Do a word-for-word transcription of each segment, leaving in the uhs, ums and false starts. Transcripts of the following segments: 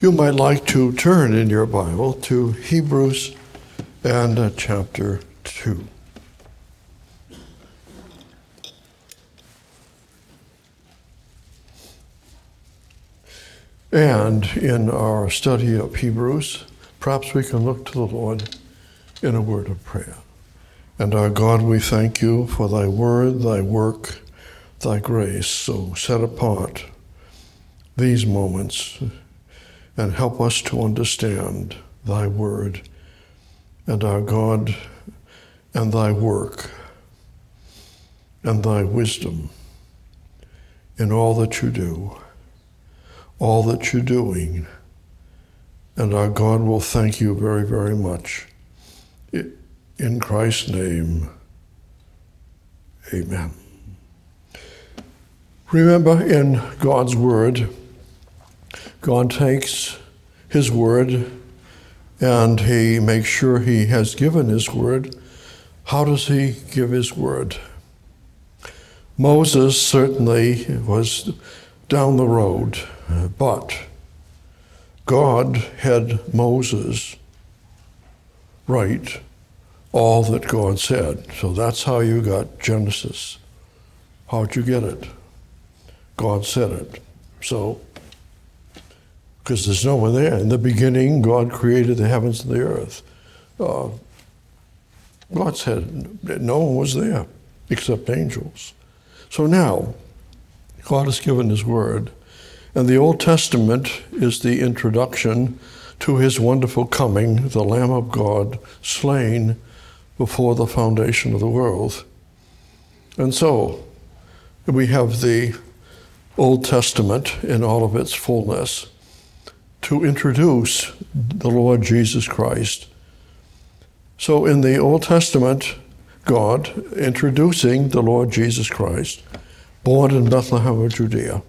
You might like to turn in your Bible to Hebrews and uh, chapter two. And in our study of Hebrews, perhaps we can look to the Lord in a word of prayer. And our God, we thank you for thy word, thy work, thy grace, so set apart these moments, and help us to understand thy word and our God and thy work and thy wisdom in all that you do, all that you're doing. And our God will thank you very, very much. In Christ's name, amen. Remember, in God's word, God takes his word and he makes sure he has given his word. How does he give his word? Moses certainly was down the road, but God had Moses write all that God said. So that's how you got Genesis. How'd you get it? God said it. So, because there's no one there. In the beginning, God created the heavens and the earth. Uh, God said no one was there except angels. So now, God has given his word, and the Old Testament is the introduction to his wonderful coming, the Lamb of God, slain before the foundation of the world. And so, we have the Old Testament in all of its fullness to introduce the Lord Jesus Christ. So in the Old Testament, God introducing the Lord Jesus Christ, born in Bethlehem of Judea,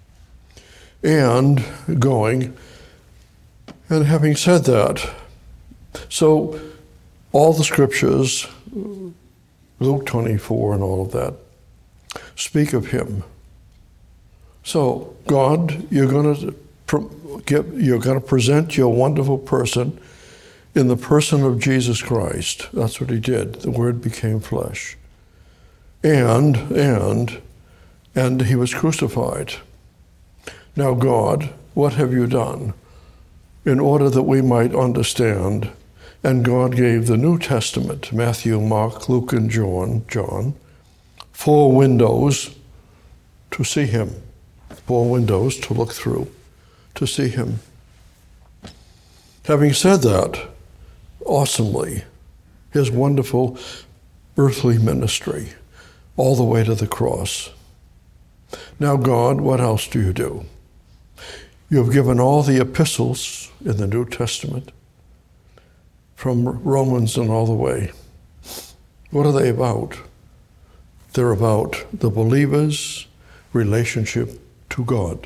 and going, and having said that, so all the scriptures, Luke twenty-four and all of that, speak of him. So God, you're going to you're going to present your wonderful person in the person of Jesus Christ. That's what he did. The Word became flesh. And, and, and he was crucified. Now, God, what have you done? In order that we might understand, and God gave the New Testament, Matthew, Mark, Luke, and John, John, four windows to see him, four windows to look through, to see him. Having said that, awesomely, his wonderful earthly ministry, all the way to the cross. Now, God, what else do you do? You have given all the epistles in the New Testament, from Romans and all the way. What are they about? They're about the believer's relationship to God.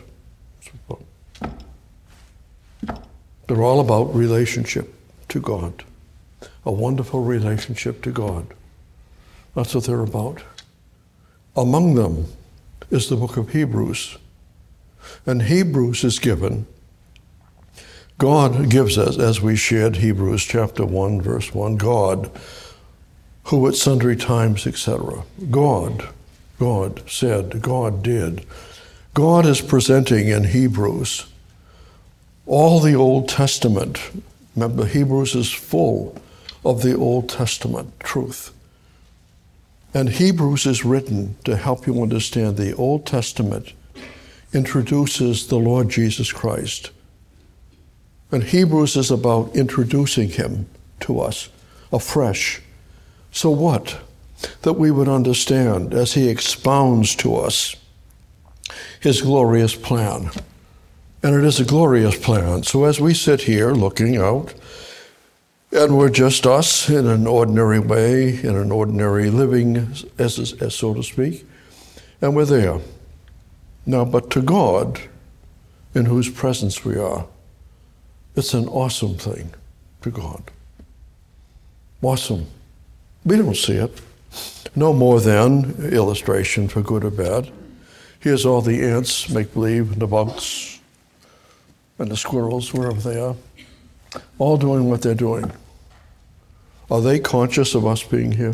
They're all about relationship to God, a wonderful relationship to God. That's what they're about. Among them is the book of Hebrews. And Hebrews is given, God gives us, as we shared Hebrews chapter one, verse one, God, who at sundry times, et cetera. God, God said, God did. God is presenting in Hebrews all the Old Testament. Remember, Hebrews is full of the Old Testament truth. And Hebrews is written to help you understand the Old Testament introduces the Lord Jesus Christ. And Hebrews is about introducing him to us afresh. So what? That we would understand as he expounds to us his glorious plan. And it is a glorious plan. So as we sit here looking out, and we're just us in an ordinary way, in an ordinary living, as, as so to speak, and we're there. Now, but to God, in whose presence we are, it's an awesome thing to God. Awesome. We don't see it. No more than illustration for good or bad. Here's all the ants, make-believe, and the bugs, and the squirrels, wherever they are, all doing what they're doing. Are they conscious of us being here?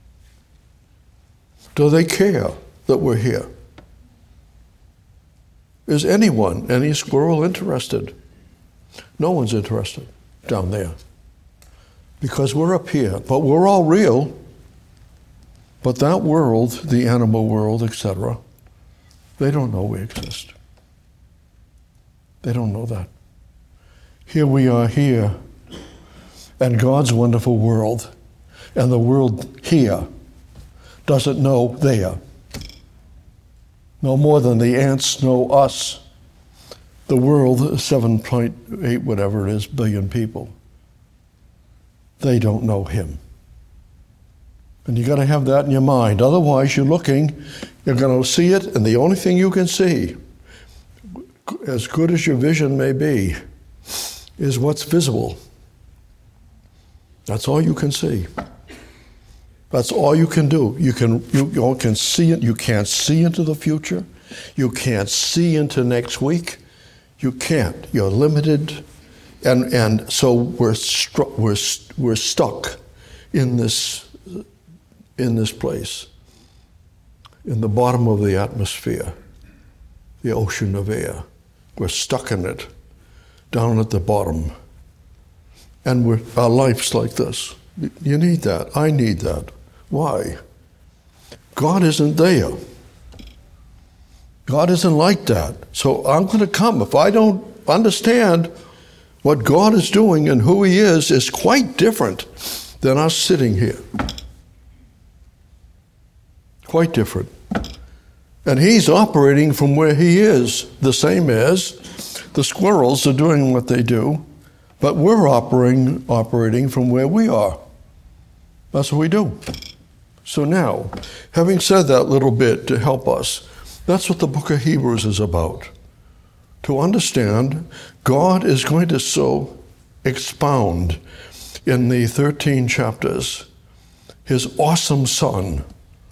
Do they care that we're here? Is anyone, any squirrel interested? No one's interested down there. Because we're up here, but we're all real. But that world, the animal world, et cetera, they don't know we exist. They don't know that. Here we are here, and God's wonderful world, and the world here doesn't know there. No more than the ants know us. The world, seven point eight, whatever it is, billion people, they don't know him. And you got to have that in your mind. Otherwise, you're looking, you're going to see it, and the only thing you can see, as good as your vision may be, is what's visible. That's all you can see. That's all you can do. You can you, you can see it. You can't see into the future. You can't see into next week. You can't. You're limited, and and so we're stru- we're we're stuck in this in this place, in the bottom of the atmosphere, the ocean of air. We're stuck in it, down at the bottom, and we're, our life's like this. You need that. I need that. Why? God isn't there. God isn't like that. So I'm going to come. If I don't understand what God is doing and who he is, is quite different than us sitting here. Quite different. And he's operating from where he is, the same as the squirrels are doing what they do, but we're operating, operating from where we are. That's what we do. So now, having said that little bit to help us, that's what the book of Hebrews is about. To understand, God is going to so expound in the thirteen chapters his awesome Son,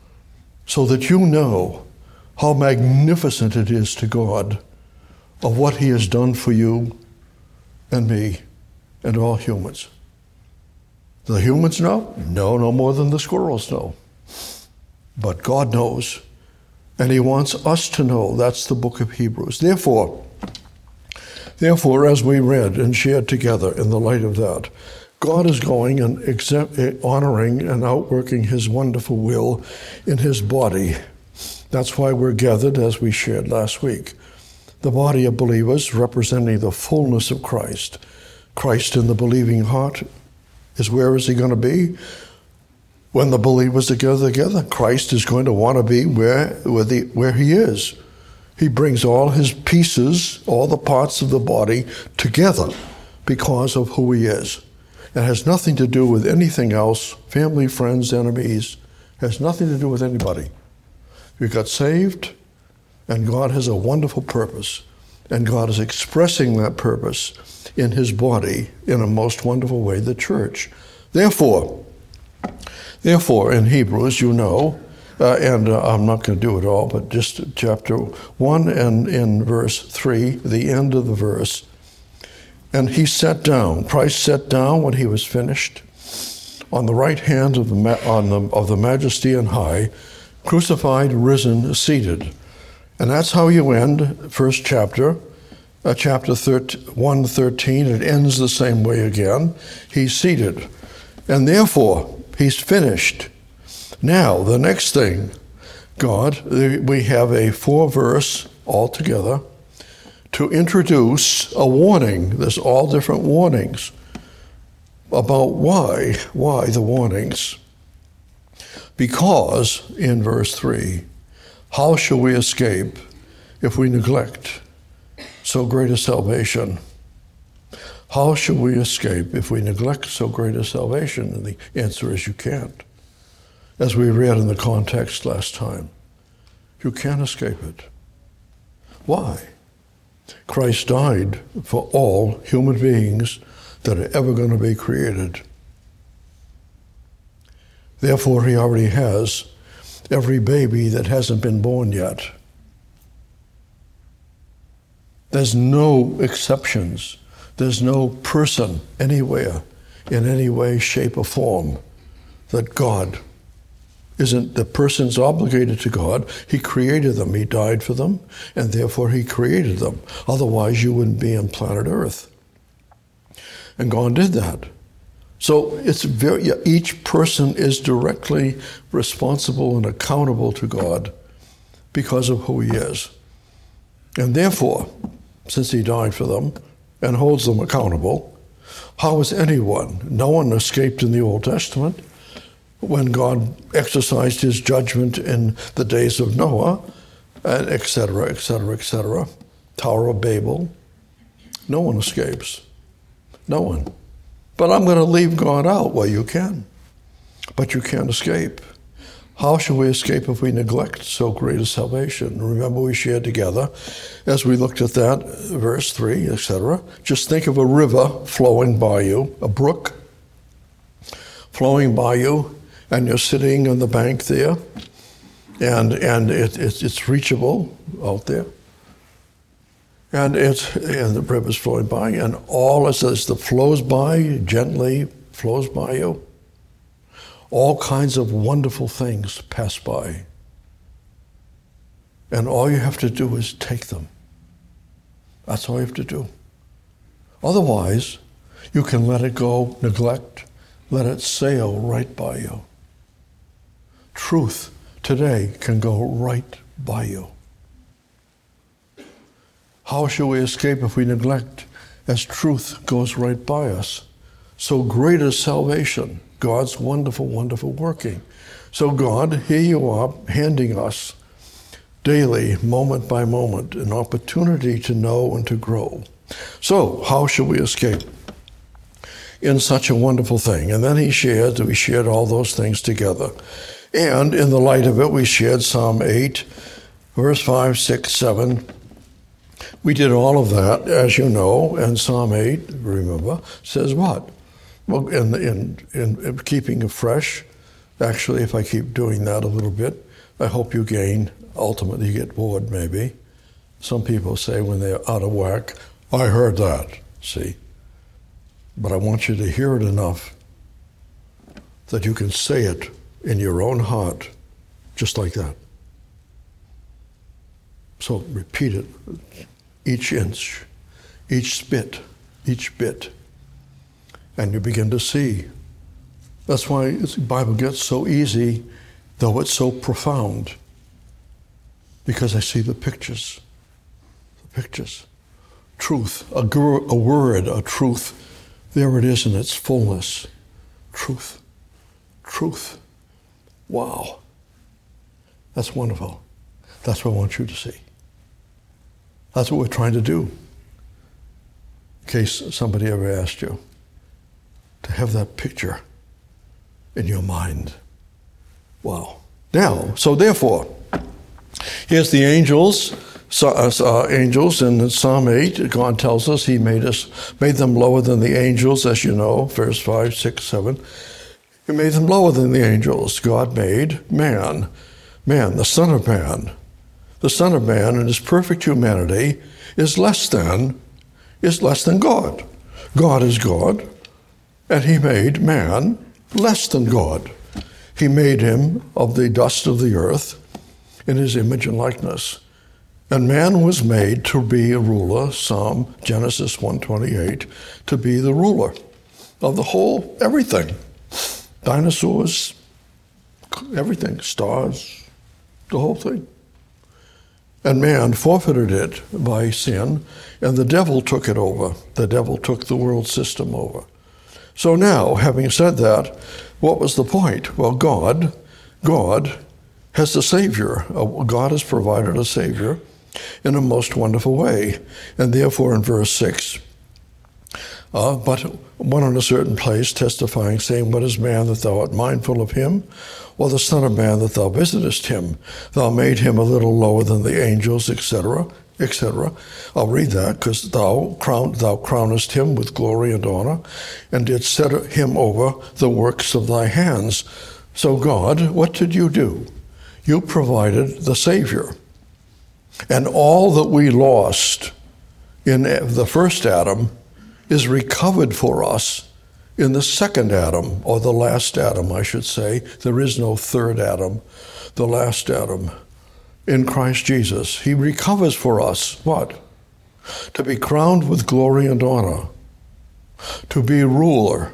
so that you know how magnificent it is to God of what he has done for you and me and all humans. The humans know? No, no more than the squirrels know. But God knows, and he wants us to know. That's the book of Hebrews. Therefore, therefore, as we read and shared together in the light of that, God is going and exempt, honoring and outworking his wonderful will in his body. That's why we're gathered, as we shared last week. The body of believers representing the fullness of Christ. Christ in the believing heart is where is he going to be? When the believers are together, together, Christ is going to want to be where, where, the, where he is. He brings all his pieces, all the parts of the body together because of who he is. It has nothing to do with anything else, family, friends, enemies. It has nothing to do with anybody. You got saved, and God has a wonderful purpose, and God is expressing that purpose in his body in a most wonderful way, the church. Therefore, therefore, in Hebrews, you know, uh, and uh, I'm not going to do it all, but just chapter one and in verse three, the end of the verse, and he sat down. Christ sat down when he was finished on the right hand of the ma- on the of the Majesty on high, crucified, risen, seated. And that's how you end first chapter, uh, chapter one thirteen. It ends the same way again. He's seated. And therefore, he's finished. Now, the next thing, God, we have a four-verse altogether to introduce a warning. There's all different warnings about why, why the warnings. Because, in verse three, how shall we escape if we neglect so great a salvation? How shall we escape if we neglect so great a salvation? And the answer is you can't. As we read in the context last time, you can't escape it. Why? Christ died for all human beings that are ever going to be created. Therefore, he already has every baby that hasn't been born yet. There's no exceptions. There's no person anywhere, in any way, shape, or form, that God isn't, the person's obligated to God. He created them. He died for them, and therefore he created them. Otherwise, you wouldn't be on planet Earth. And God did that. So it's very, each person is directly responsible and accountable to God because of who he is. And therefore, since he died for them and holds them accountable, how is anyone? No one escaped in the Old Testament when God exercised his judgment in the days of Noah, and et cetera, et cetera, et cetera. Tower of Babel. No one escapes. No one. But I'm going to leave God out. Well, you can. But you can't escape. How shall we escape if we neglect so great a salvation? Remember, we shared together, as we looked at that, verse three, et cetera. Just think of a river flowing by you, a brook flowing by you, and you're sitting on the bank there, and and it, it, it's reachable out there. And it's and the river's flowing by, and all as it flows by, gently flows by you, all kinds of wonderful things pass by. And all you have to do is take them. That's all you have to do. Otherwise, you can let it go, neglect, let it sail right by you. Truth today can go right by you. How shall we escape if we neglect, as truth goes right by us? So great is salvation, God's wonderful, wonderful working. So God, here you are, handing us daily, moment by moment, an opportunity to know and to grow. So how shall we escape in such a wonderful thing? And then he shared, we shared all those things together. And in the light of it, we shared Psalm eight, verse five, six, seven. We did all of that, as you know, and Psalm eight, remember, says what? Well, in, in, in keeping it fresh, actually, if I keep doing that a little bit, I hope you gain. Ultimately, you get bored, maybe. Some people say when they're out of whack, I heard that, see? But I want you to hear it enough that you can say it in your own heart, just like that. So repeat it, each inch, each spit, each bit, and you begin to see. That's why the Bible gets so easy, though it's so profound, because I see the pictures, the pictures. Truth, a, gr- a word, a truth, there it is in its fullness. Truth, truth. Wow. That's wonderful. That's what I want you to see. That's what we're trying to do. In case somebody ever asked you, to have that picture in your mind. Wow. Now, so therefore, here's the angels, so, uh, angels in Psalm eight. God tells us he made us, made them lower than the angels, as you know, verse five, six, seven. He made them lower than the angels. God made man, man, the Son of Man. The Son of Man in his perfect humanity is less than, is less than God. God is God, and he made man less than God. He made him of the dust of the earth in his image and likeness. And man was made to be a ruler, Psalm Genesis one twenty-eight, to be the ruler of the whole, everything. Dinosaurs, everything, stars, the whole thing. And man forfeited it by sin, and the devil took it over. The devil took the world system over. So now, having said that, what was the point? Well, God, God has a Savior. God has provided a Savior in a most wonderful way. And therefore, in verse six, uh, but one in a certain place testifying, saying, what is man that thou art mindful of him? Or the Son of Man that thou visitest him? Thou made him a little lower than the angels, et cetera, et cetera. I'll read that, because thou, crown, thou crownest him with glory and honor, and didst set him over the works of thy hands. So God, what did you do? You provided the Savior. And all that we lost in the first Adam is recovered for us in the second Adam, or the last Adam, I should say. There is no third Adam, the last Adam, in Christ Jesus. He recovers for us what? To be crowned with glory and honor, to be ruler,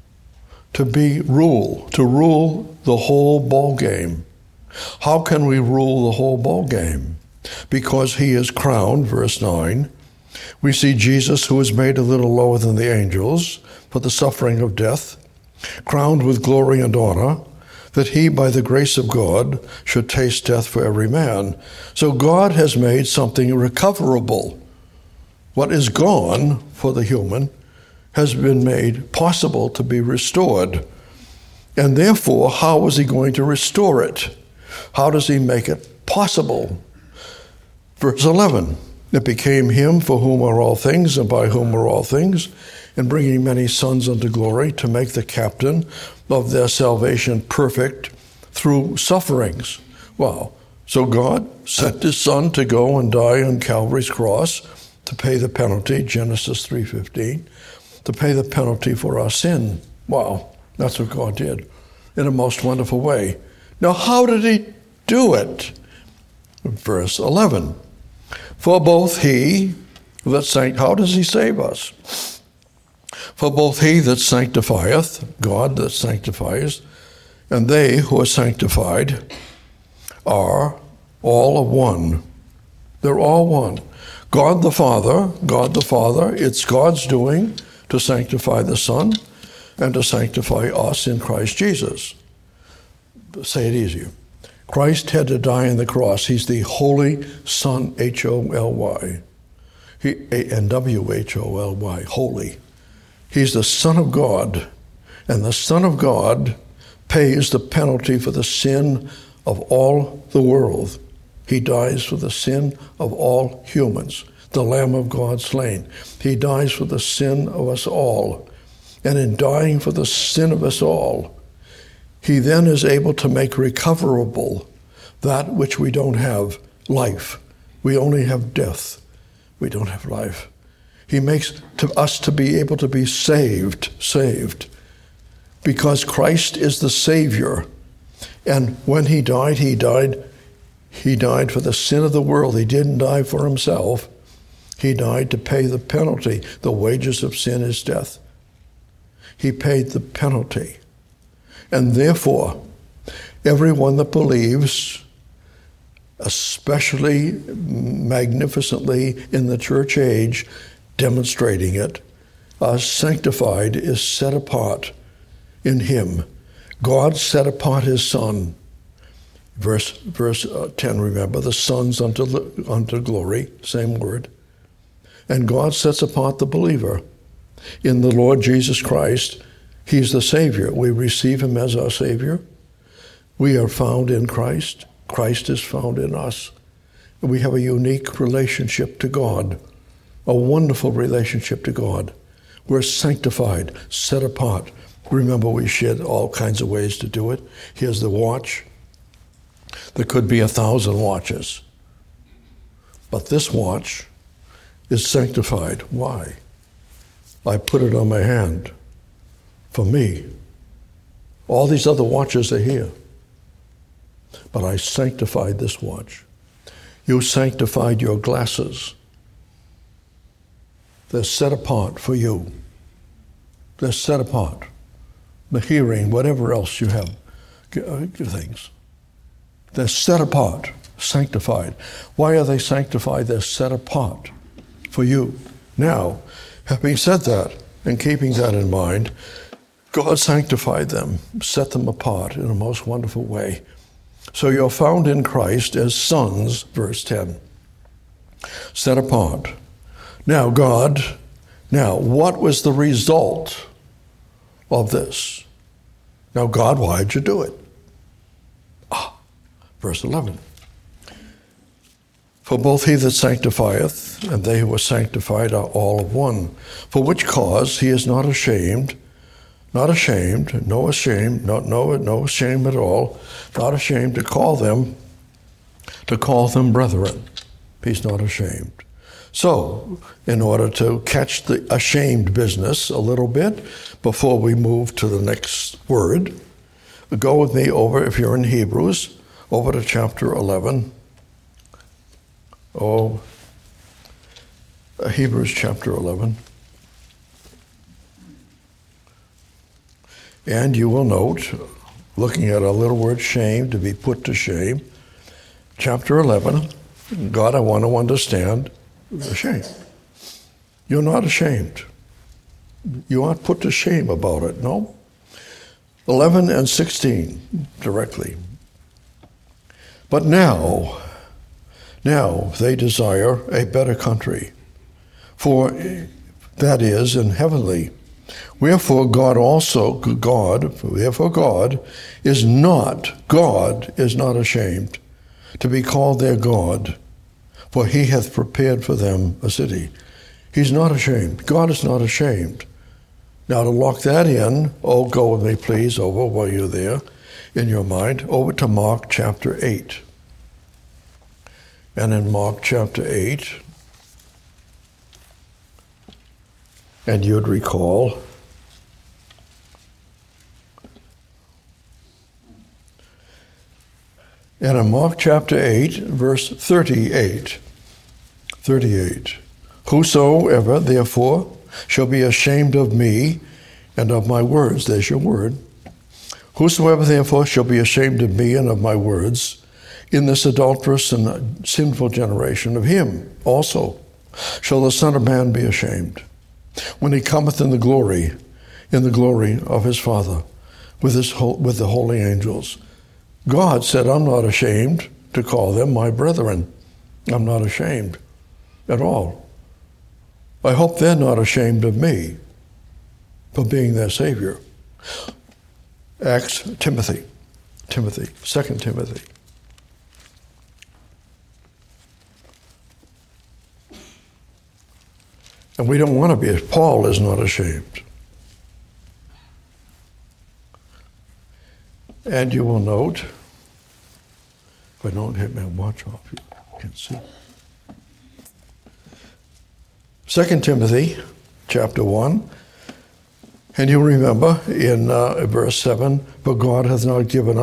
to be rule, to rule the whole ball game. How can we rule the whole ball game? Because he is crowned, verse nine. We see Jesus, who is made a little lower than the angels for the suffering of death, crowned with glory and honor, that he, by the grace of God, should taste death for every man. So God has made something recoverable. What is gone for the human has been made possible to be restored. And therefore, how is he going to restore it? How does he make it possible? Verse eleven, it became him for whom are all things and by whom are all things, and bringing many sons unto glory, to make the captain of their salvation perfect through sufferings. Wow. So God sent his son to go and die on Calvary's cross to pay the penalty, Genesis three fifteen, to pay the penalty for our sin. Wow. That's what God did in a most wonderful way. Now, how did he do it? Verse eleven. For both he that sanct, how does he save us? For both he that sanctifieth, God that sanctifies, and they who are sanctified are all of one. They're all one. God the Father, God the Father, it's God's doing to sanctify the Son and to sanctify us in Christ Jesus. Say it easier. Christ had to die on the cross. He's the Holy Son, H O L Y, he, and W H O L Y, holy. He's the Son of God, and the Son of God pays the penalty for the sin of all the world. He dies for the sin of all humans, the Lamb of God slain. He dies for the sin of us all. And in dying for the sin of us all, he then is able to make recoverable that which we don't have, life. We only have death. We don't have life. He makes to us to be able to be saved, saved, because Christ is the Savior. And when he died, he died, he died for the sin of the world. He didn't die for himself. He died to pay the penalty. The wages of sin is death. He paid the penalty. And therefore, everyone that believes, especially magnificently in the church age, demonstrating it, are sanctified, is set apart in him. God set apart his Son. Verse, verse ten, remember, the sons unto, unto glory, same word. And God sets apart the believer in the Lord Jesus Christ. He's the Savior. We receive him as our Savior. We are found in Christ. Christ is found in us. We have a unique relationship to God, a wonderful relationship to God. We're sanctified, set apart. Remember, we shared all kinds of ways to do it. Here's the watch. There could be a thousand watches. But this watch is sanctified. Why? I put it on my hand. For me. All these other watches are here. But I sanctified this watch. You sanctified your glasses. They're set apart for you. They're set apart. The hearing, whatever else you have, things. They're set apart, sanctified. Why are they sanctified? They're set apart for you. Now, having said that, and keeping that in mind, God sanctified them, set them apart in a most wonderful way. So you're found in Christ as sons, verse ten, set apart. Now God, now what was the result of this? Now God, why'd you do it? Ah, verse eleven. For both he that sanctifieth and they who are sanctified are all of one. For which cause he is not ashamed, not ashamed, no ashamed, no, no, no shame at all, not ashamed to call them, to call them brethren. He's not ashamed. So, in order to catch the ashamed business a little bit before we move to the next word, go with me over, if you're in Hebrews, over to chapter eleven. Oh, Hebrews chapter eleven. And you will note, looking at a little word shame, to be put to shame, chapter eleven, God, I want to understand, ashamed. You're not ashamed. You aren't put to shame about it, no? eleven and sixteen, directly. But now, now they desire a better country, for that is in heavenly. Wherefore God also, God, therefore God is not, God is not ashamed to be called their God, for he hath prepared for them a city. He's not ashamed. God is not ashamed. Now to lock that in, oh, go with me please over while you're there in your mind, over to Mark chapter eight. And in Mark chapter eight, and you'd recall, and in Mark chapter eight, verse thirty-eight, thirty-eight, whosoever, therefore, shall be ashamed of me and of my words, there's your word, whosoever, therefore, shall be ashamed of me and of my words in this adulterous and sinful generation, of him also shall the Son of Man be ashamed, when he cometh in the glory, in the glory of his Father, with his with the holy angels. God said, I'm not ashamed to call them my brethren. I'm not ashamed at all. I hope they're not ashamed of me for being their Savior. Acts, Timothy, Timothy, Second Timothy. And we don't want to be, Paul is not ashamed. And you will note, if I don't hit my watch off, you can see. Second Timothy, chapter one, and you remember in uh, verse seven, for God hath not given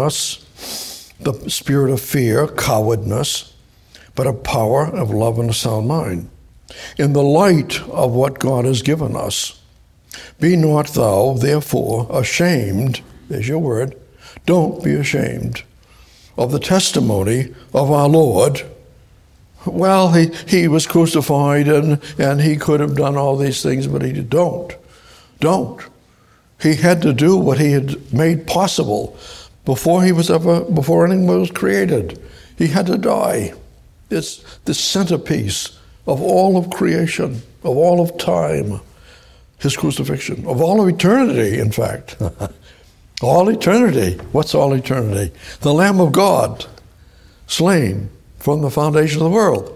us the spirit of fear, cowardness, but of power, of love, and a sound mind. In the light of what God has given us, be not thou, therefore, ashamed, there's your word, don't be ashamed of the testimony of our Lord. Well, he, he was crucified and, and he could have done all these things, but he did. Don't. Don't. He had to do what he had made possible before he was ever, before anyone was created. He had to die. It's the centerpiece of all of creation, of all of time, his crucifixion, of all of eternity, in fact. All eternity. What's all eternity? The Lamb of God, slain from the foundation of the world.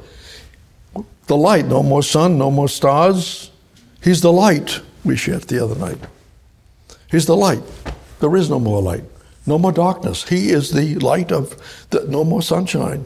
The light, no more sun, no more stars. He's the light, we shared the other night. He's the light. There is no more light. No more darkness. He is the light of, the, no more sunshine.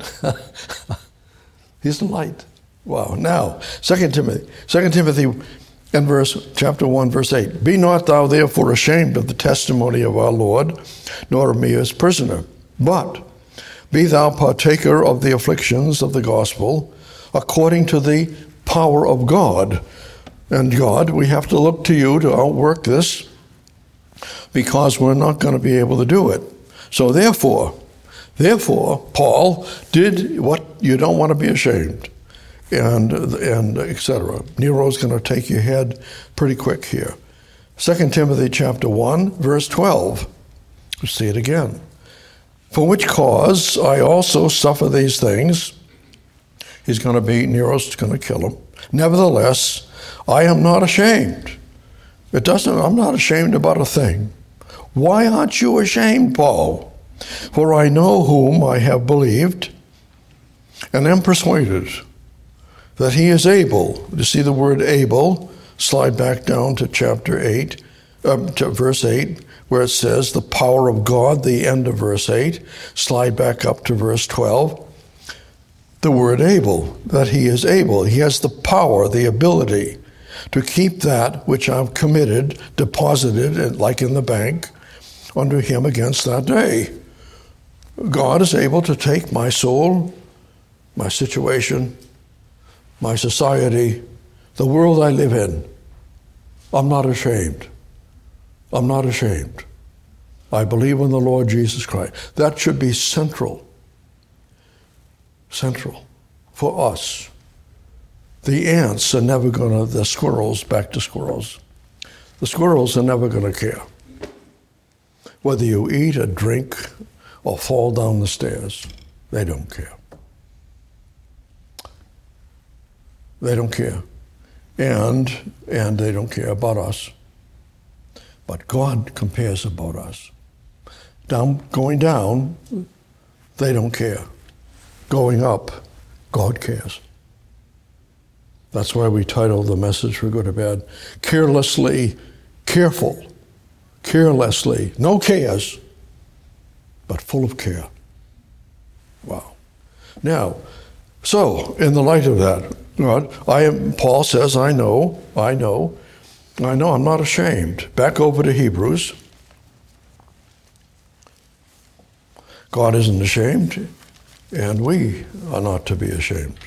He's the light. Wow. Now, Second Timothy, Second Timothy and verse, chapter one, verse eight. Be not thou therefore ashamed of the testimony of our Lord, nor of me as prisoner, but be thou partaker of the afflictions of the gospel, according to the power of God. And God, we have to look to you to outwork this, because we're not going to be able to do it. So therefore, therefore, Paul did what you don't want to be ashamed. And and et cetera. Nero's going to take your head pretty quick here. Second Timothy chapter one, verse twelve. Let's see it again. For which cause I also suffer these things. He's going to be, Nero's going to kill him. Nevertheless, I am not ashamed. It doesn't, I'm not ashamed about a thing. Why aren't you ashamed, Paul? For I know whom I have believed, and am persuaded that he is able. You see the word able? Slide back down to chapter eight, uh, to verse eight, where it says the power of God, the end of verse eight. Slide back up to verse twelve. the word able, that he is able. He has the power, the ability to keep that which I've committed, deposited, like in the bank, unto him against that day. God is able to take my soul, my situation, my society, the world I live in. I'm not ashamed. I'm not ashamed. I believe in the Lord Jesus Christ. That should be central, central for us. The ants are never going to, the squirrels, back to squirrels. The squirrels are never going to care whether you eat or drink or fall down the stairs. They don't care. They don't care. And, and they don't care about us. But God cares about us. Down, going down, they don't care. Going up, God cares. That's why we titled the message for Good or Bad, Carelessly Careful. Carelessly, no cares, but full of care. Wow. Now, so in the light of that, God, I am, Paul says, I know, I know, I know I'm not ashamed. Back over to Hebrews. God isn't ashamed, and we are not to be ashamed.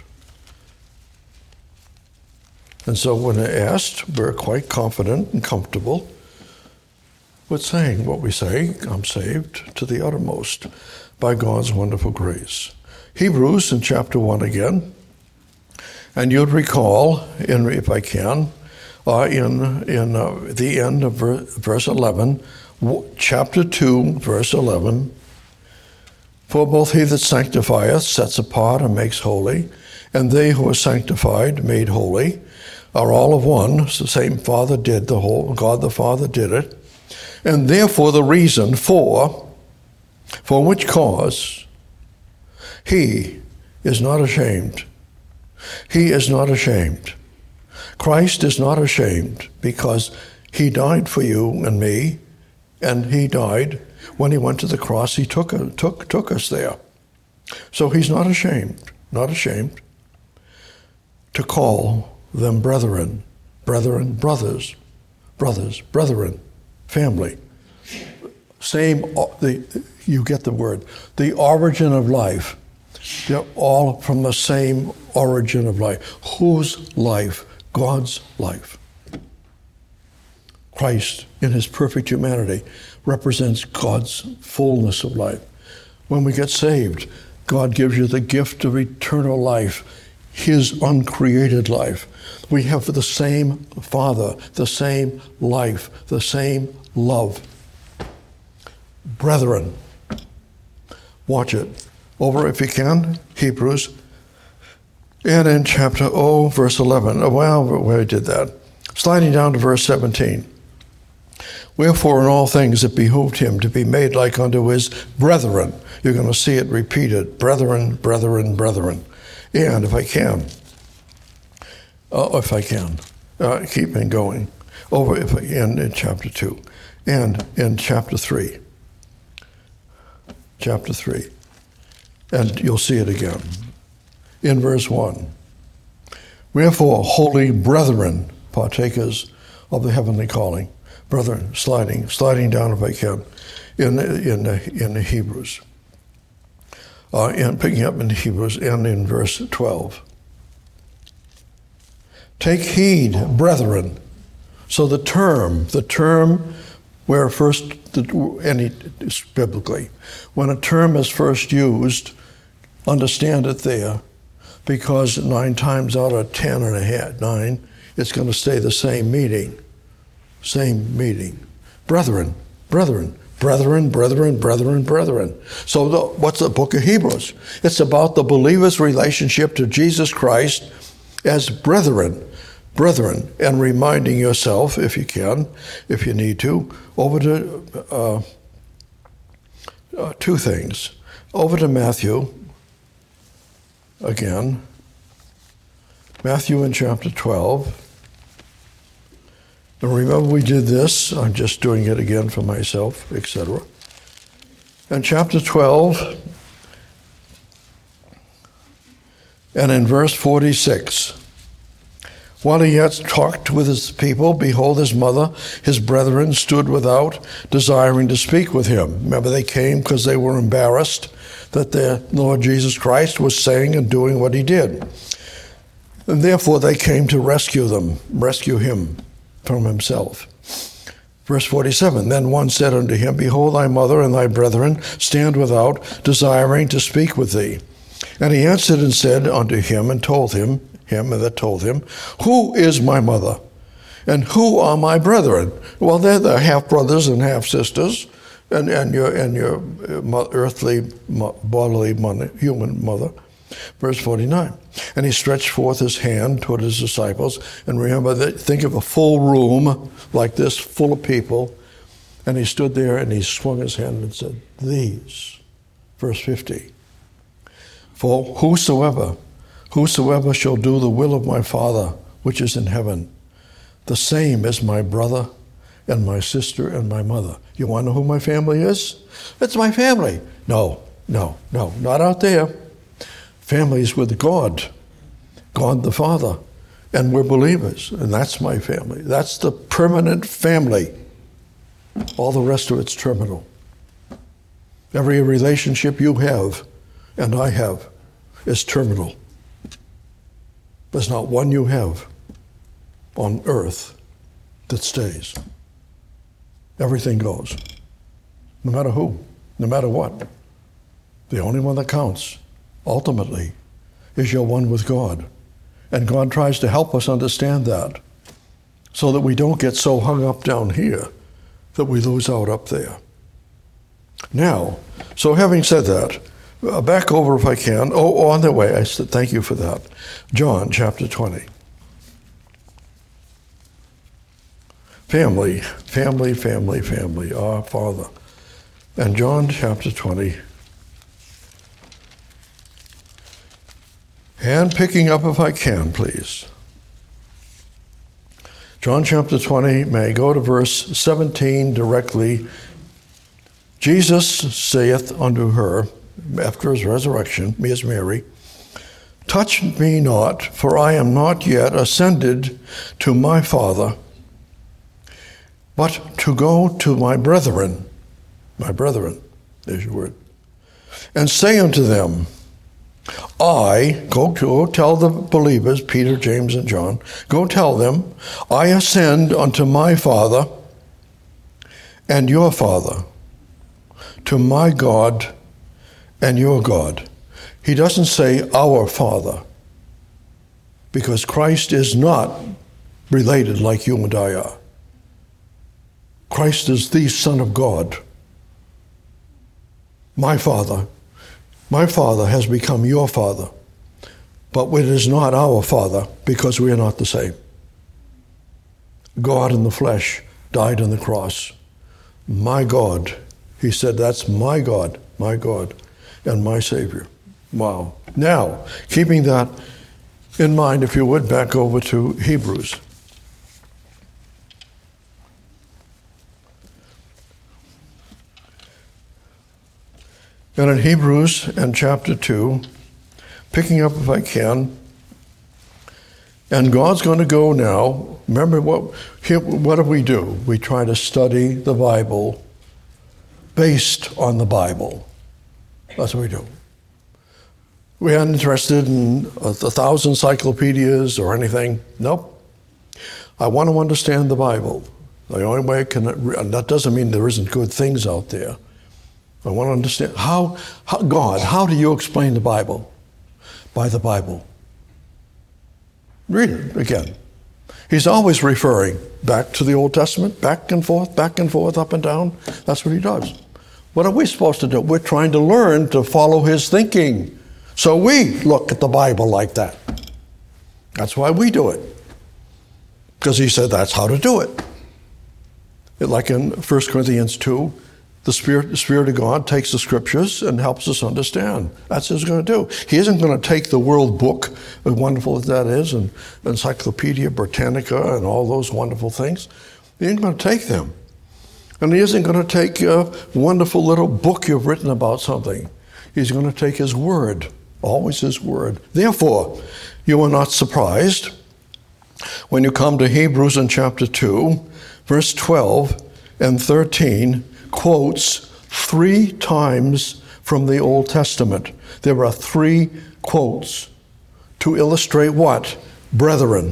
And so when asked, we're quite confident and comfortable with saying what we say, I'm saved to the uttermost by God's wonderful grace. Hebrews in chapter one again. And you'd recall, in, if I can, uh, in, in uh, the end of ver- verse eleven, w- chapter two, verse eleven, for both he that sanctifieth sets apart and makes holy, and they who are sanctified, made holy, are all of one. It's the same Father did the whole, God the Father did it. And therefore the reason for, for which cause he is not ashamed. He is not ashamed. Christ is not ashamed because he died for you and me, and he died when he went to the cross. He took, took, took us there. So he's not ashamed, not ashamed to call them brethren, brethren, brothers, brothers, brethren, family. Same, the, you get the word, the origin of life. They're all from the same origin of life. Whose life? God's life. Christ, in his perfect humanity, represents God's fullness of life. When we get saved, God gives you the gift of eternal life, his uncreated life. We have the same Father, the same life, the same love. Brethren, watch it. Over, if you can, Hebrews, and in chapter oh, verse eleven. Oh, well, where did that? Sliding down to verse seventeen. Wherefore in all things it behooved him to be made like unto his brethren. You're going to see it repeated. Brethren, brethren, brethren. And if I can, uh, if I can, uh, keep on going. Over if I, in, in chapter two. And in chapter three. Chapter three. And you'll see it again. In verse one. Wherefore, holy brethren, partakers of the heavenly calling. Brethren, sliding, sliding down if I can, in in in the Hebrews. Uh, and picking up in Hebrews and in verse twelve. Take heed, brethren. So the term, the term where first, the, any biblically, when a term is first used, understand it there, because nine times out of ten and a half, nine, it's going to stay the same meaning. Same meaning. Brethren, brethren, brethren, brethren, brethren, brethren. So the, what's the book of Hebrews? It's about the believer's relationship to Jesus Christ as brethren, brethren, and reminding yourself, if you can, if you need to, over to uh, uh, two things. Over to Matthew, again, Matthew in chapter twelve. And remember we did this, I'm just doing it again for myself, et cetera. And chapter twelve, And in verse forty-six, while he yet talked with his people, behold, his mother, his brethren, stood without, desiring to speak with him. Remember, they came because they were embarrassed that their Lord Jesus Christ was saying and doing what he did. And therefore they came to rescue them, rescue him from himself. Verse forty-seven, then one said unto him, behold, thy mother and thy brethren stand without, desiring to speak with thee. And he answered and said unto him, and told him, him that told him, who is my mother, and who are my brethren? Well, they're the half-brothers and half-sisters, and, and your and your earthly, bodily mother, human mother. Verse forty-nine, and he stretched forth his hand toward his disciples, and remember, that, think of a full room like this, full of people, and he stood there and he swung his hand and said, these. Verse fifty, for whosoever, whosoever shall do the will of my Father which is in heaven, the same is my brother and my sister and my mother. You want to know who my family is? It's my family. No, no, no, not out there. Families with God, God the Father, and we're believers, and that's my family. That's the permanent family. All the rest of it's terminal. Every relationship you have and I have is terminal. There's not one you have on earth that stays. Everything goes, no matter who, no matter what. The only one that counts ultimately is your one with God. And God tries to help us understand that so that we don't get so hung up down here that we lose out up there. Now, so having said that, uh, back over if I can. Oh, on the way, I said thank you for that. John chapter twenty. Family, family, family, family, our Father. And John chapter twenty. And picking up if I can, please. John chapter twenty, may I go to verse seventeen directly. Jesus saith unto her, after his resurrection, me as Mary, touch me not, for I am not yet ascended to my Father, but to go to my brethren, my brethren, there's your word, and say unto them, I, go to go tell the believers, Peter, James, and John, go tell them, I ascend unto my Father and your Father, to my God and your God. He doesn't say our Father, because Christ is not related like you and I are. Christ is the Son of God. My Father. My Father has become your Father, but it is not our Father because we are not the same. God in the flesh died on the cross. My God, he said, that's my God, my God, and my Savior. Wow. Now, keeping that in mind, if you would, back over to Hebrews. And in Hebrews and chapter two, picking up if I can, and God's going to go now. Remember, what, what do we do? We try to study the Bible based on the Bible. That's what we do. We aren't interested in a, a thousand encyclopedias or anything. Nope. I want to understand the Bible. The only way I can, and that doesn't mean there isn't good things out there. I want to understand how, how, God, how do you explain the Bible? By the Bible. Read it again. He's always referring back to the Old Testament, back and forth, back and forth, up and down. That's what he does. What are we supposed to do? We're trying to learn to follow his thinking. So we look at the Bible like that. That's why we do it. Because he said that's how to do it. Like in First Corinthians two, The Spirit, the Spirit of God takes the Scriptures and helps us understand. That's what he's going to do. He isn't going to take the World Book, as wonderful as that is, and Encyclopedia Britannica and all those wonderful things. He isn't going to take them. And he isn't going to take a wonderful little book you've written about something. He's going to take his Word Always his word. Therefore, you are not surprised when you come to Hebrews in chapter two, verse twelve and thirteen, quotes three times from the Old Testament. There are three quotes to illustrate what? Brethren.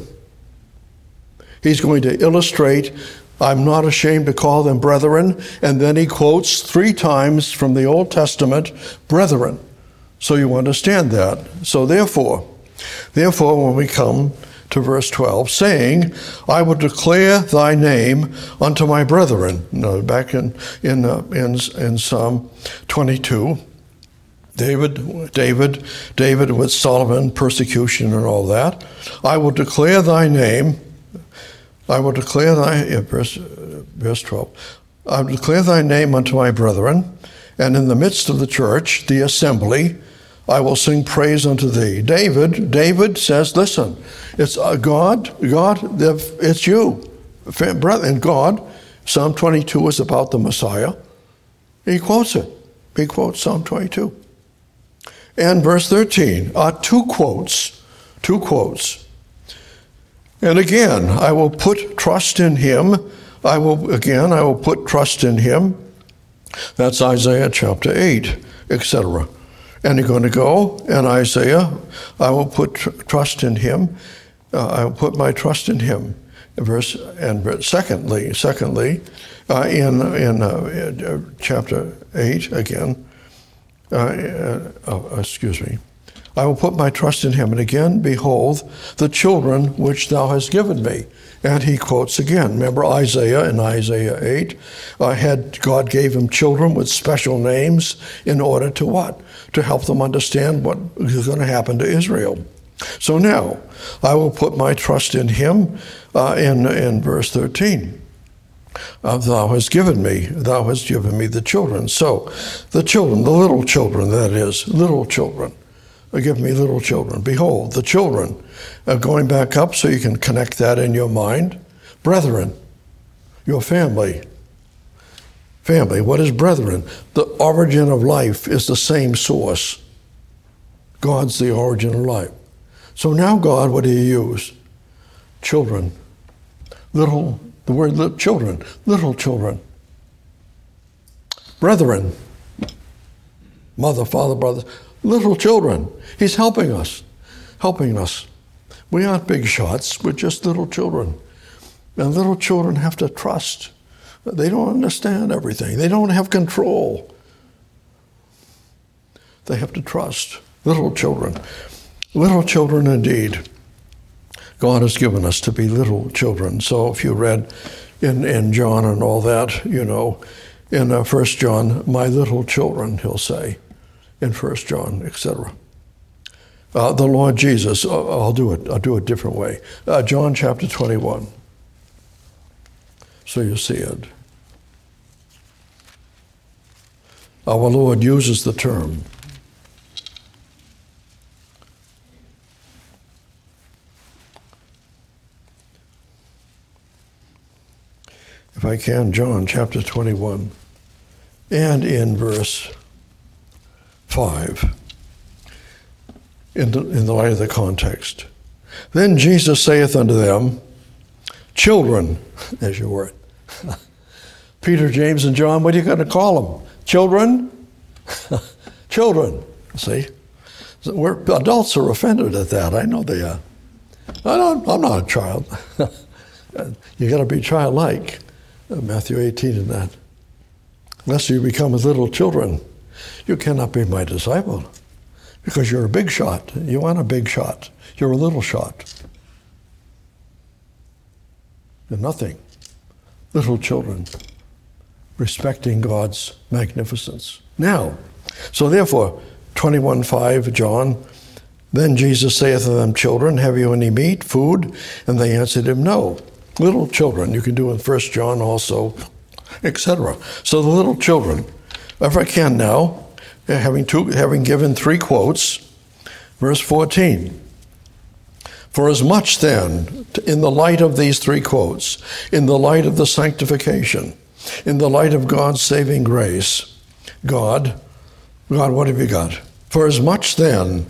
He's going to illustrate, I'm not ashamed to call them brethren, and then he quotes three times from the Old Testament, brethren. So you understand that. So therefore, therefore when we come to verse twelve, saying, I will declare thy name unto my brethren. No, back in in uh, in, in Psalm twenty-two, David, David, David with Solomon, persecution and all that. I will declare thy name. I will declare thy, yeah, verse, verse twelve, I will declare thy name unto my brethren, and in the midst of the church, the assembly, I will sing praise unto thee. David, David says, listen, it's uh, God, God, it's you. And God, Psalm twenty-two is about the Messiah. He quotes it. He quotes Psalm twenty-two. And verse thirteen are two quotes, two quotes. And again, I will put trust in him. I will, again, I will put trust in him. That's Isaiah chapter eight, et cetera. And you're going to go, and Isaiah, I will put tr- trust in him. Uh, I will put my trust in him. Verse and secondly, secondly, uh, in in uh, chapter eight again. Uh, uh, oh, excuse me. I will put my trust in him. And again, behold, the children which thou hast given me. And he quotes again. Remember Isaiah in Isaiah eight, uh, had God gave him children with special names in order to what? To help them understand what is going to happen to Israel. So now, I will put my trust in him uh, in, in verse thirteen. Uh, thou hast given me, thou hast given me the children. So, the children, the little children, that is, little children. Give me little children. Behold, the children. Uh, going back up so you can connect that in your mind. Brethren, your family. Family, what is brethren? The origin of life is the same source. God's the origin of life. So now God, what do you use? Children. Little, the word little children. Little children. Brethren. Mother, father, brothers. Little children. He's helping us. Helping us. We aren't big shots. We're just little children. And little children have to trust. They don't understand everything. They don't have control. They have to trust. Little children. Little children indeed. God has given us to be little children. So if you read in, in John and all that, you know, in uh, First John, my little children, he'll say, in First John, et cetera. Uh, the Lord Jesus, uh, I'll do it, I'll do it a different way. Uh, John chapter twenty-one. So you see it. Our Lord uses the term. If I can, John chapter twenty-one, and in verse five, in the, in the light of the context. Then Jesus saith unto them, children, there's your word. Peter, James, and John, what are you going to call them? Children? Children, see? So we're, adults are offended at that. I know they are. I don't, I'm not a child. You got to be childlike. Matthew eighteen and that. Unless you become as little children, you cannot be my disciple because you're a big shot. You aren't a big shot. You're a little shot. You're nothing. Little children respecting God's magnificence. Now, so therefore, twenty-one five, John, then Jesus saith to them, children, have you any meat, food? And they answered him, no. Little children, you can do in First John also, et cetera. So the little children, if I can now, having two, having given three quotes, verse fourteen. For as much then, in the light of these three quotes, in the light of the sanctification, in the light of God's saving grace, God, God, what have you got? For as much then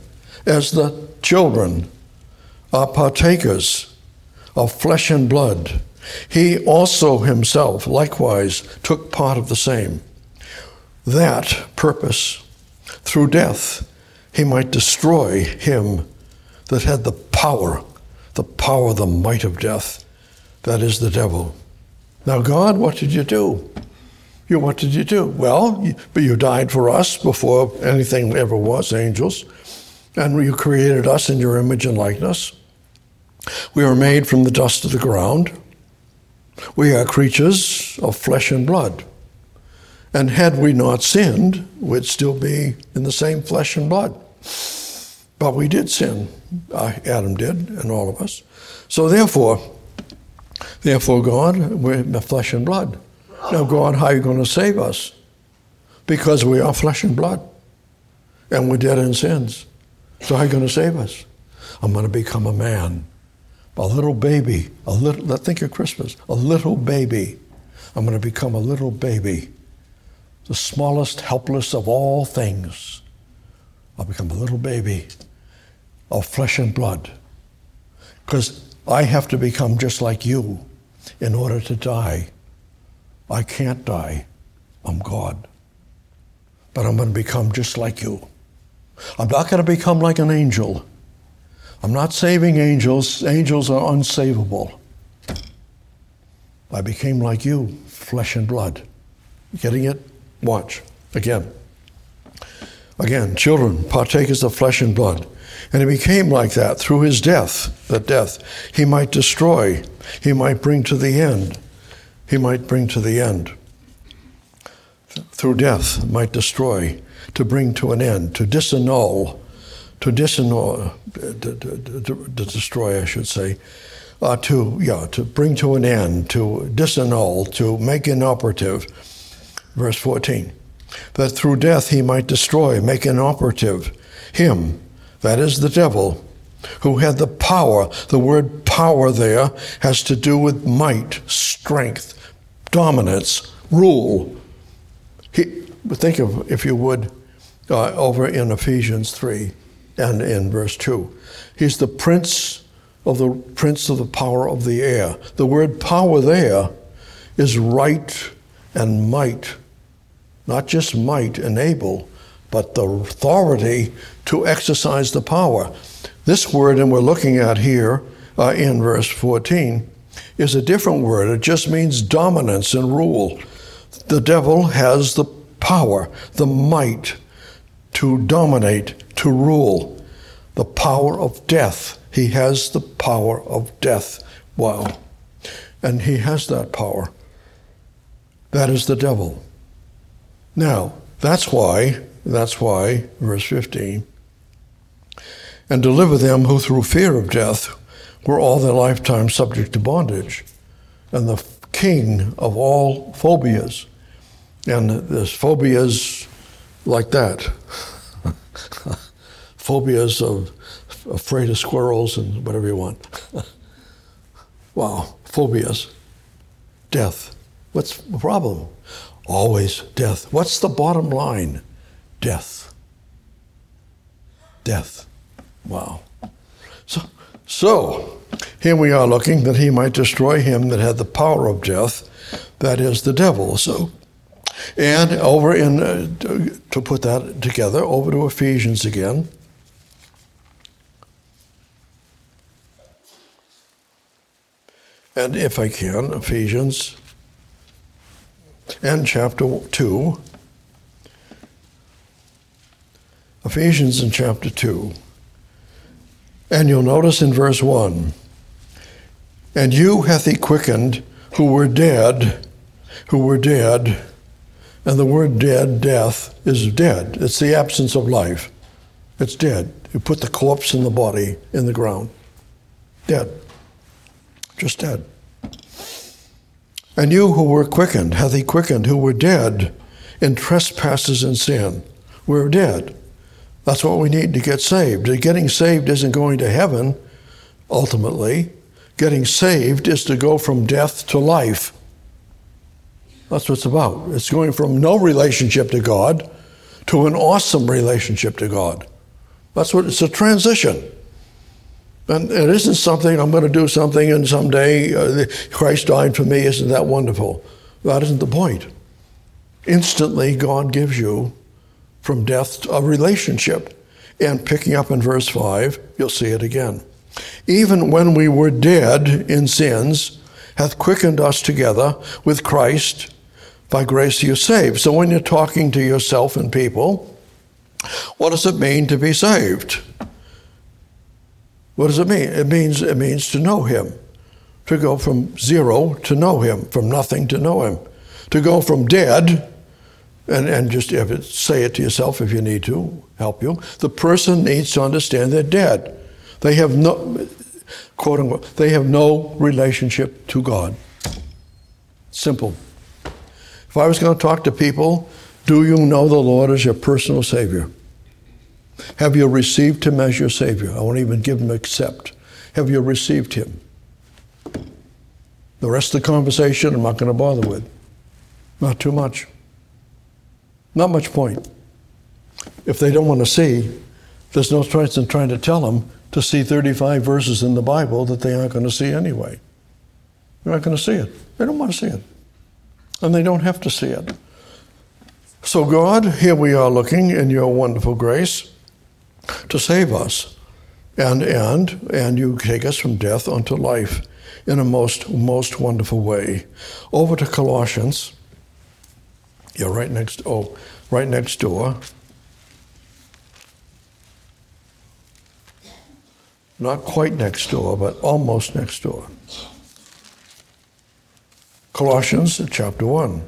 as the children are partakers of flesh and blood, he also himself likewise took part of the same, that purpose, through death, he might destroy him that had the power, the power, the might of death, that is the devil. Now, God, what did you do? You, what did you do? Well, you, but you died for us before anything ever was, angels, and you created us in your image and likeness. We are made from the dust of the ground. We are creatures of flesh and blood. And had we not sinned, we'd still be in the same flesh and blood. But we did sin. Adam did, and all of us. So therefore, therefore, God, we're flesh and blood. Now, God, how are you going to save us? Because we are flesh and blood, and we're dead in sins. So how are you going to save us? I'm going to become a man, a little baby, a little. Think of Christmas, a little baby. I'm going to become a little baby, the smallest, helpless of all things. I'll become a little baby of flesh and blood, because I have to become just like you in order to die. I can't die. I'm God. But I'm going to become just like you. I'm not going to become like an angel. I'm not saving angels. Angels are unsavable. I became like you, flesh and blood. Getting it? Watch. Again. Again, children, partakers of flesh and blood. And he became like that through his death, that death he might destroy, he might bring to the end. He might bring to the end. Through death, might destroy, to bring to an end, to disannul, to disannul, to, to, to, to destroy, I should say, uh, to, yeah, to bring to an end, to disannul, to make inoperative. Verse fourteen, that through death he might destroy, make inoperative him, that is the devil, who had the power. The word power there has to do with might, strength, dominance, rule. He, think of, if you would, uh, over in Ephesians three and in verse two. He's the prince of the prince of the power of the air. The word power there is right and might. Not just might and able, but the authority to exercise the power. This word, and we're looking at here uh, in verse fourteen, is a different word. It just means dominance and rule. The devil has the power, the might to dominate, to rule. The power of death. He has the power of death. Wow. And he has that power. That is the devil. Now, that's why, that's why, verse fifteen, and deliver them who through fear of death were all their lifetime subject to bondage. And the king of all phobias, and there's phobias like that, phobias of afraid of squirrels and whatever you want. Wow, phobias, death. What's the problem? Always death. What's the bottom line? Death. Death. Wow. So, so here we are looking that he might destroy him that had the power of death, that is the devil. So, and over in, uh, to put that together, over to Ephesians again. And if I can, Ephesians and chapter two. Ephesians in chapter two. And you'll notice in verse one, and you hath he quickened who were dead, who were dead, and the word dead, death, is dead. It's the absence of life. It's dead. You put the corpse in the body, in the ground. Dead. Just dead. And you who were quickened, hath he quickened, who were dead in trespasses and sin. We're dead. That's what we need to get saved. Getting saved isn't going to heaven, ultimately. Getting saved is to go from death to life. That's what it's about. It's going from no relationship to God to an awesome relationship to God. That's what it's a transition. And it isn't something, I'm going to do something and someday uh, Christ died for me. Isn't that wonderful? That isn't the point. Instantly, God gives you from death a relationship. And picking up in verse five, you'll see it again. Even when we were dead in sins, hath quickened us together with Christ. By grace you're saved. So when you're talking to yourself and people, what does it mean to be saved? What does it mean? It means it means to know him. To go from zero to know him, from nothing to know him. To go from dead, and, and just if it, say it to yourself if you need to, help you. The person needs to understand they're dead. They have no, quote unquote, they have no relationship to God. Simple. If I was going to talk to people, do you know the Lord as your personal Savior? Have you received him as your Savior? I won't even give him accept. Have you received him? The rest of the conversation I'm not going to bother with. Not too much. Not much point. If they don't want to see, there's no choice in trying to tell them to see thirty-five verses in the Bible that they aren't going to see anyway. They're not going to see it. They don't want to see it. And they don't have to see it. So God, here we are looking in your wonderful grace to save us. And and and you take us from death unto life in a most, most wonderful way. Over to Colossians. You're right next, oh, right next door. Not quite next door, but almost next door. Colossians chapter one.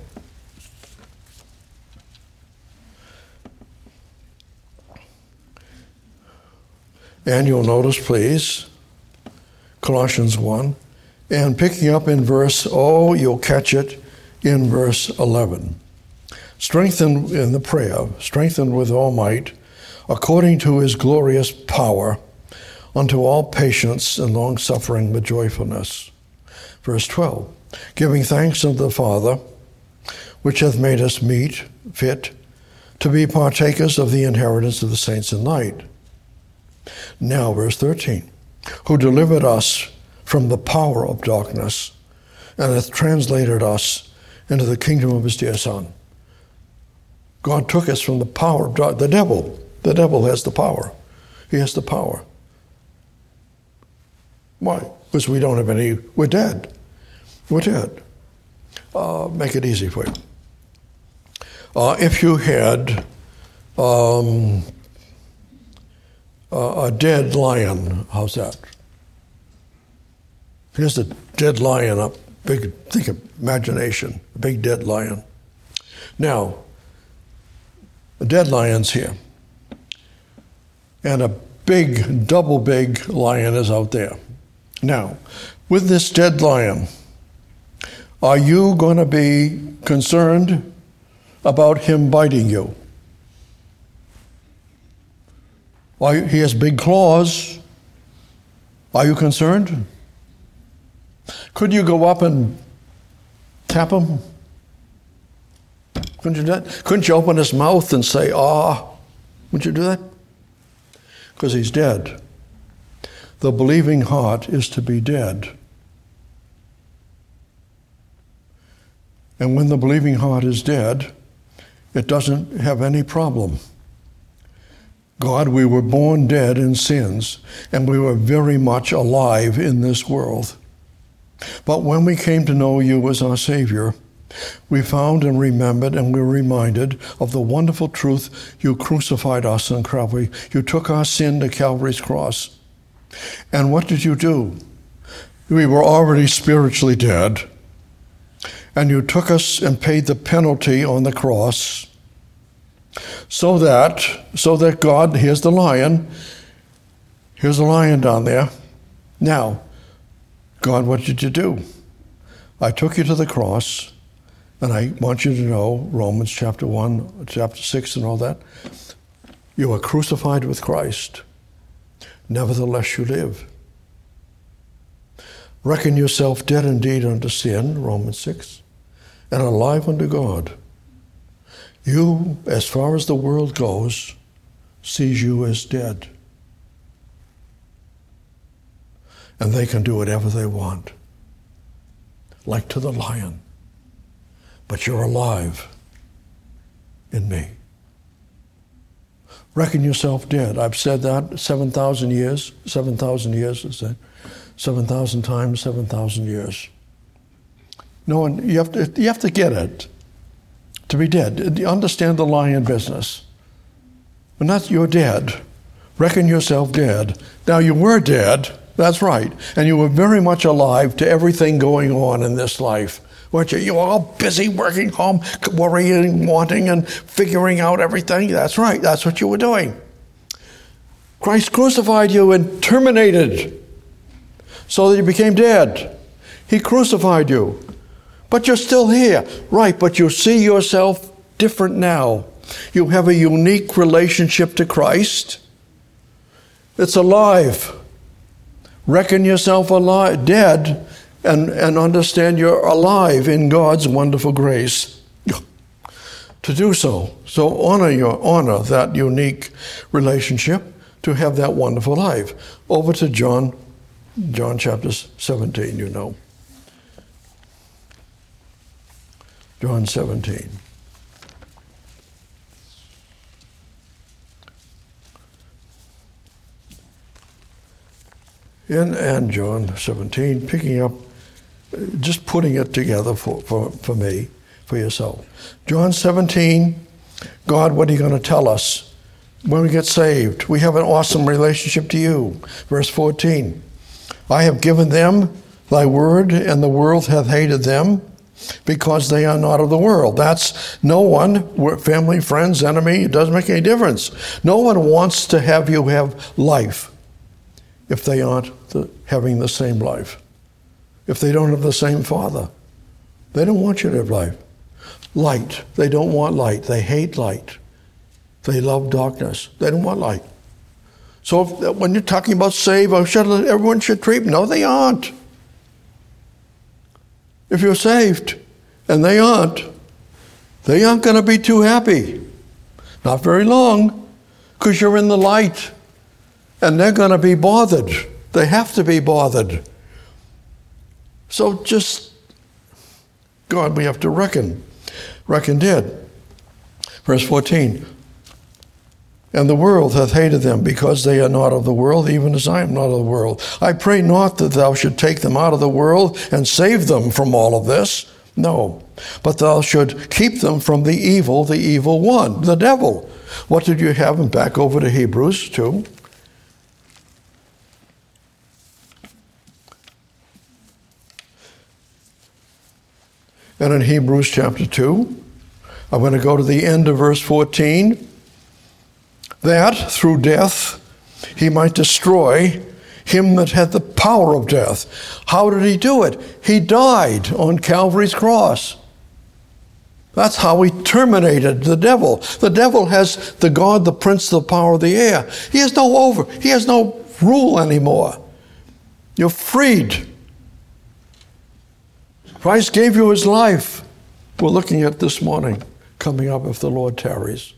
And you'll notice, please, Colossians one, and picking up in verse, oh, you'll catch it in verse eleven. Strengthened in the prayer, strengthened with all might, according to his glorious power, unto all patience and long-suffering with joyfulness. Verse twelve, giving thanks unto the Father, which hath made us meet, fit, to be partakers of the inheritance of the saints in light. Now, verse thirteen, who delivered us from the power of darkness, and hath translated us into the kingdom of his dear Son. God took us from the power of darkness. The devil, the devil has the power. He has the power. Why? Because we don't have any, we're dead. We're dead. Uh, make it easy for you. Uh, if you had um, a, a dead lion, how's that? Here's a dead lion up, big, think of imagination, a big dead lion. Now, the dead lion's here. And a big, double big lion is out there. Now, with this dead lion, are you going to be concerned about him biting you? Are you, he has big claws. Are you concerned? Could you go up and tap him? Couldn't you do that? Couldn't you open his mouth and say, ah? Would you do that? Because he's dead. The believing heart is to be dead. And when the believing heart is dead, it doesn't have any problem. God, we were born dead in sins, and we were very much alive in this world. But when we came to know you as our Savior, we found and remembered and we were reminded of the wonderful truth. You crucified us on Calvary. You took our sin to Calvary's cross. And what did you do? We were already spiritually dead. And you took us and paid the penalty on the cross so that, so that God, here's the lion, here's the lion down there. Now, God, what did you do? I took you to the cross. And I want you to know, Romans chapter one, chapter six and all that, you are crucified with Christ. Nevertheless you live. Reckon yourself dead indeed unto sin, Romans six, and alive unto God. You, as far as the world goes, sees you as dead. and they can do whatever they want, like to the lion. But you're alive in me. Reckon yourself dead. I've said that seven thousand years, seven thousand years, is that seven thousand times, seven thousand years. No one, you have to, you have to get it. To be dead. You understand the lion business. But not you're dead. Reckon yourself dead. Now you were dead, that's right, and you were very much alive to everything going on in this life. Weren't you? You were all busy working home, worrying, wanting, and figuring out everything. That's right. That's what you were doing. Christ crucified you and terminated so that you became dead. He crucified you. But you're still here. Right, but you see yourself different now. You have a unique relationship to Christ. It's alive. Reckon yourself alive, dead, and, and understand you're alive in God's wonderful grace. To do so, so honor your honor that unique relationship to have that wonderful life. Over to John, John chapter seventeen, you know. John seventeen. In and John seventeen, picking up, just putting it together for, for, for me, for yourself. John seventeen, God, what are you going to tell us when we get saved? We have an awesome relationship to you. Verse fourteen, I have given them thy word, and the world hath hated them, because they are not of the world. That's no one, family, friends, enemy, it doesn't make any difference. No one wants to have you have life if they aren't the, having the same life. If they don't have the same Father. They don't want you to have life. Light. They don't want light. They hate light. They love darkness. They don't want light. So if, when you're talking about save, or should, everyone should treat them. No, they aren't. If you're saved and they aren't, they aren't going to be too happy. Not very long, because you're in the light. And they're going to be bothered. They have to be bothered. So just, God, we have to reckon. Reckon dead. Verse fourteen. And the world hath hated them, because they are not of the world, even as I am not of the world. I pray not that thou should take them out of the world and save them from all of this. No. But thou should keep them from the evil, the evil one, the devil. What did you have? And back over to Hebrews two. And in Hebrews chapter two, I'm going to go to the end of verse fourteen. That through death he might destroy him that had the power of death. How did he do it? He died on Calvary's cross. That's how he terminated the devil. The devil has the God, the prince, the power of the air. He has no over, he has no rule anymore. You're freed. Christ gave you his life. We're looking at this morning, coming up if the Lord tarries.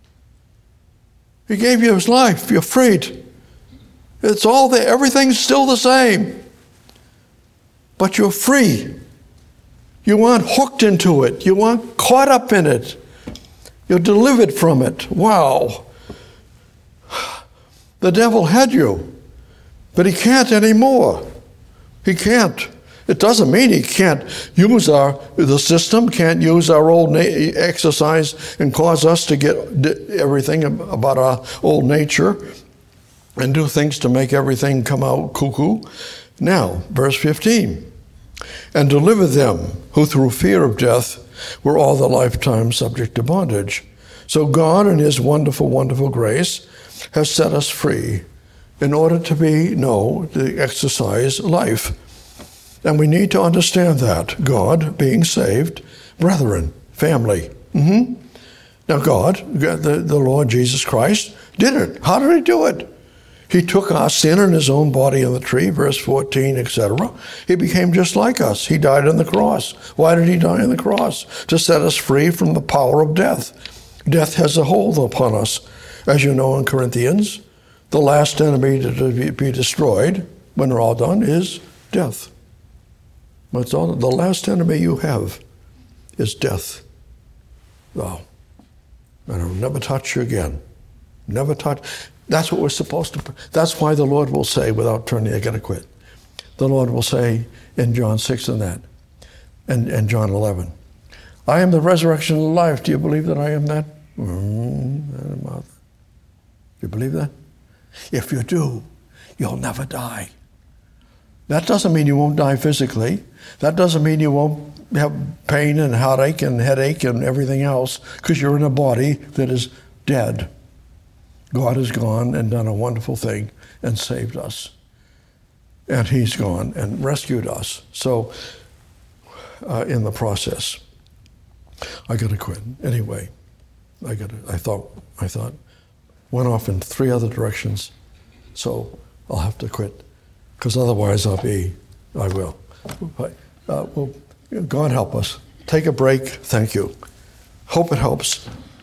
He gave you his life. You're freed. It's all there. Everything's still the same. But you're free. You aren't hooked into it. You aren't caught up in it. You're delivered from it. Wow. The devil had you, but he can't anymore. He can't. It doesn't mean he can't use our, the system, can't use our old na- exercise and cause us to get everything about our old nature and do things to make everything come out cuckoo. Now, verse fifteen, and deliver them who through fear of death were all the lifetime subject to bondage. So God in his wonderful, wonderful grace has set us free in order to be, no, to exercise life. And we need to understand that. God, being saved, brethren, family. Mm-hmm. Now God, the, the Lord Jesus Christ, did it. How did he do it? He took our sin in his own body on the tree, verse fourteen, et cetera. He became just like us. He died on the cross. Why did he die on the cross? To set us free from the power of death. Death has a hold upon us. As you know in Corinthians, the last enemy to be destroyed when they're all done, is death. That's all. The last enemy you have is death. Wow. And I'll never touch you again. Never touch. That's what we're supposed to. That's why the Lord will say, without turning, I gotta quit. The Lord will say in John six and that, and, and John eleven, I am the resurrection and life. Do you believe that I am that? Mm-hmm. Do you believe that? If you do, you'll never die. That doesn't mean you won't die physically. That doesn't mean you won't have pain and heartache and headache and everything else, because you're in a body that is dead. God has gone and done a wonderful thing and saved us. And he's gone and rescued us. So uh, in the process, I got to quit. Anyway, I got to, I thought, I thought, went off in three other directions. So I'll have to quit, because otherwise I'll be, I will. But, uh, well, God help us. Take a break. Thank you. Hope it helps.